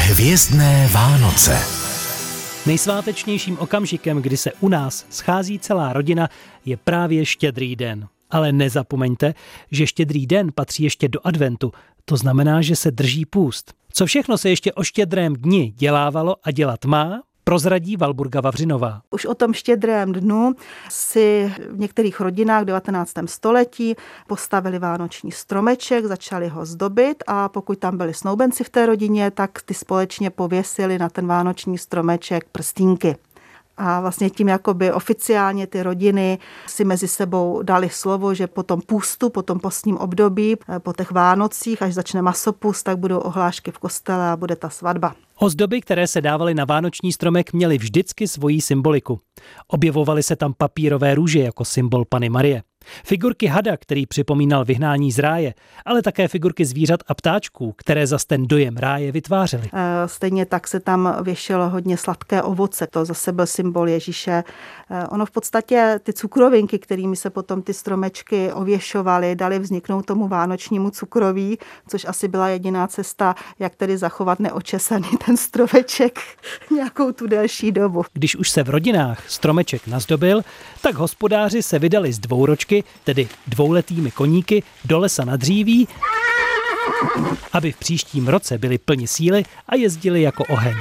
Hvězdné Vánoce. Nejsvátečnějším okamžikem, kdy se u nás schází celá rodina, je právě Štědrý den. Ale nezapomeňte, že Štědrý den patří ještě do adventu. To znamená, že se drží půst. Co všechno se ještě o Štědrém dni dělávalo a dělat má, prozradí Valburga Vavřinová. Už o tom Štědrém dnu si v některých rodinách v 19. století postavili vánoční stromeček, začali ho zdobit a pokud tam byli snoubenci v té rodině, tak ty společně pověsili na ten vánoční stromeček prstínky. A vlastně tím jakoby oficiálně ty rodiny si mezi sebou dali slovo, že po tom půstu, po tom postním období, po těch Vánocích, až začne masopust, tak budou ohlášky v kostele a bude ta svatba. Ozdoby, které se dávaly na vánoční stromek, měly vždycky svoji symboliku. Objevovaly se tam papírové růže jako symbol Panny Marie. Figurky hada, který připomínal vyhnání z ráje, ale také figurky zvířat a ptáčků, které zas ten dojem ráje vytvářely. Stejně tak se tam věšelo hodně sladké ovoce, to zase byl symbol Ježíše. Ono v podstatě ty cukrovinky, kterými se potom ty stromečky ověšovaly, dali vzniknout tomu vánočnímu cukroví, což asi byla jediná cesta, jak tedy zachovat neočesaný ten stromeček nějakou tu delší dobu. Když už se v rodinách stromeček nazdobil, tak hospodáři se vydali z dvouročky, tedy dvouletými koníky, do lesa na dříví, aby v příštím roce byli plni síly a jezdili jako oheň.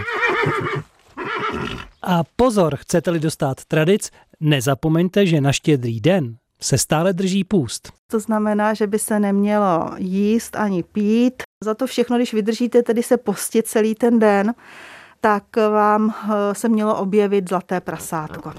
A pozor, chcete-li dostat tradic, nezapomeňte, že na Štědrý den se stále drží půst. To znamená, že by se nemělo jíst ani pít. Za to všechno, když vydržíte tedy se postit celý ten den, tak vám se mělo objevit zlaté prasátko.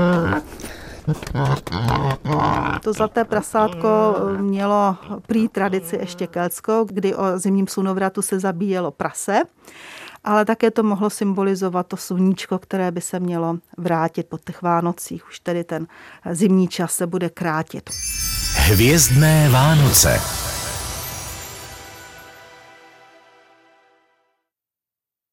To zlaté prasátko mělo prý tradici ještě keltskou, kdy o zimním slunovratu se zabíjelo prase, ale také to mohlo symbolizovat to sluníčko, které by se mělo vrátit po těch Vánocích. Už tedy ten zimní čas se bude krátit. Hvězdné Vánoce.